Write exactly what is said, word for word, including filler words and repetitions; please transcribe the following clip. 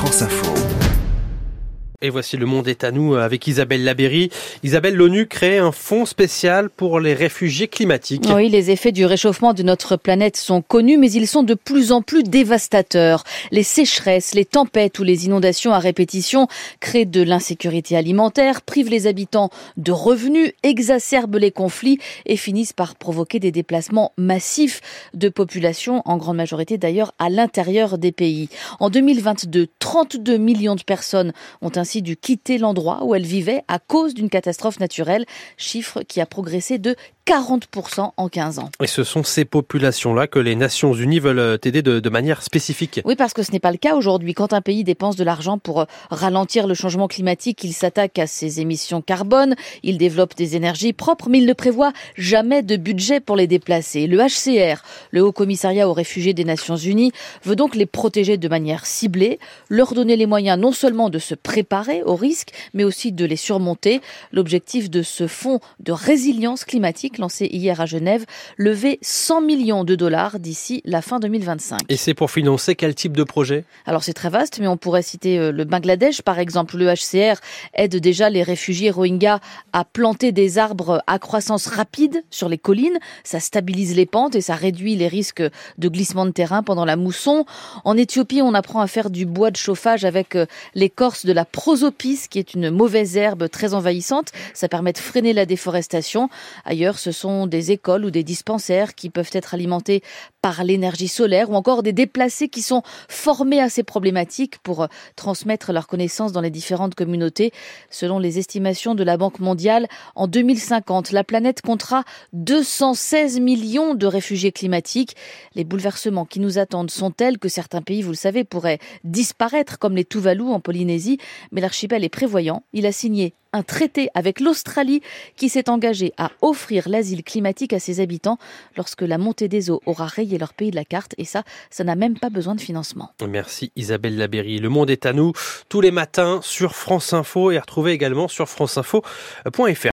France Info. Et voici Le Monde est à nous avec Isabelle Labeyrie. Isabelle, l'ONU crée un fonds spécial pour les réfugiés climatiques. Oui, les effets du réchauffement de notre planète sont connus, mais ils sont de plus en plus dévastateurs. Les sécheresses, les tempêtes ou les inondations à répétition créent de l'insécurité alimentaire, privent les habitants de revenus, exacerbent les conflits et finissent par provoquer des déplacements massifs de populations, en grande majorité d'ailleurs à l'intérieur des pays. En deux mille vingt-deux, trente-deux millions de personnes ont ainsi dû quitter l'endroit où elles vivaient à cause d'une catastrophe naturelle, chiffre qui a progressé de quarante pour cent en quinze ans. Et ce sont ces populations-là que les Nations Unies veulent aider de, de manière spécifique. Oui, parce que ce n'est pas le cas aujourd'hui. Quand un pays dépense de l'argent pour ralentir le changement climatique, il s'attaque à ses émissions carbone, il développe des énergies propres, mais il ne prévoit jamais de budget pour les déplacer. Le H C R, le Haut Commissariat aux réfugiés des Nations Unies, veut donc les protéger de manière ciblée, leur donner les moyens non seulement de se préparer aux risques, mais aussi de les surmonter. L'objectif de ce fonds de résilience climatique lancé hier à Genève, lever cent millions de dollars d'ici la fin deux mille vingt-cinq. Et c'est pour financer quel type de projet ? Alors c'est très vaste, mais on pourrait citer le Bangladesh par exemple. Le H C R aide déjà les réfugiés Rohingyas à planter des arbres à croissance rapide sur les collines. Ça stabilise les pentes et ça réduit les risques de glissement de terrain pendant la mousson. En Éthiopie, on apprend à faire du bois de chauffage avec l'écorce de la prosopis, qui est une mauvaise herbe très envahissante. Ça permet de freiner la déforestation. Ailleurs, ce sont des écoles ou des dispensaires qui peuvent être alimentés par l'énergie solaire ou encore des déplacés qui sont formés à ces problématiques pour transmettre leurs connaissances dans les différentes communautés. Selon les estimations de la Banque mondiale, en deux mille cinquante, la planète comptera deux cent seize millions de réfugiés climatiques. Les bouleversements qui nous attendent sont tels que certains pays, vous le savez, pourraient disparaître, comme les Tuvalu en Polynésie. Mais l'archipel est prévoyant. Il a signé un traité avec l'Australie qui s'est engagé à offrir l'asile climatique à ses habitants lorsque la montée des eaux aura rayé leur pays de la carte. Et ça, ça n'a même pas besoin de financement. Merci Isabelle Labeyrie. Le Monde est à nous tous les matins sur France Info et à retrouver également sur franceinfo point fr.